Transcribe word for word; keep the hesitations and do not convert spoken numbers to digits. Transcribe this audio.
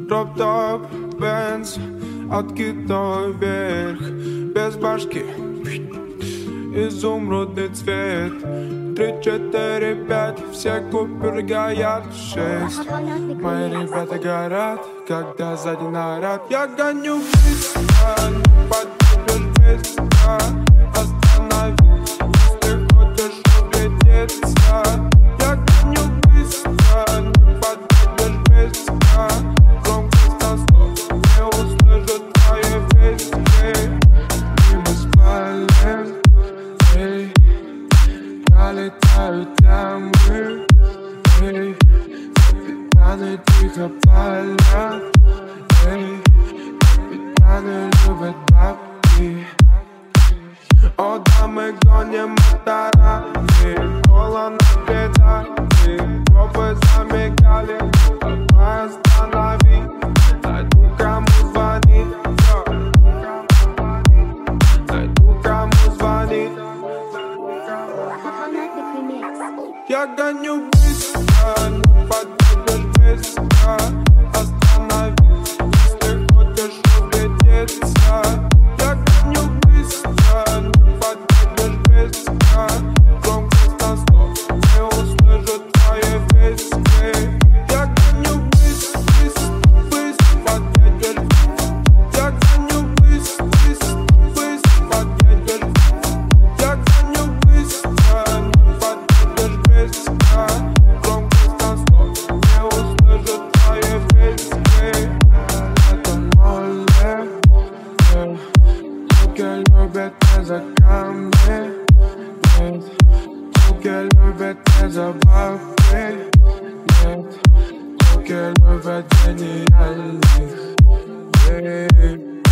Дроп-топ, Бенз, откидной вверх, без башки, изумрудный цвет. Три, четыре, пять, все купюры горят. Шесть, мои ребята горят, когда сзади наряд. Я гоню быстро, не поддержишь быстро. Остановись, если хочешь углядеться. Я гоню быстро, не поддержишь быстро. Громкость на сто, не услышат твои песни. И мы спалим, эй, пролетают ямы, эй, капитаны тихо палят, эй, капитаны любят бабки. О, да, мы гоним моторами, кола на педали, пробы замигали, давай останови, найду кому звонить, найду кому звонить. Я гоню быстро, не поддержишь быстро. Остановись, если хочешь углядеться. Я гоню быстро, не поддержишь быстро. Громкость на сто, не услышат твои песни. Я гоню быстро, быстро, быстро, подъедешь. Я гоню быстро, быстро, быстро, подъедешь. Я гоню быстро, не подъедешь быстро. Громкость на сто, не услышат твои песни. Это море, руки любят не за камни, нет. Руки любят не за бабки, нет. Руки любят гениальных, эй.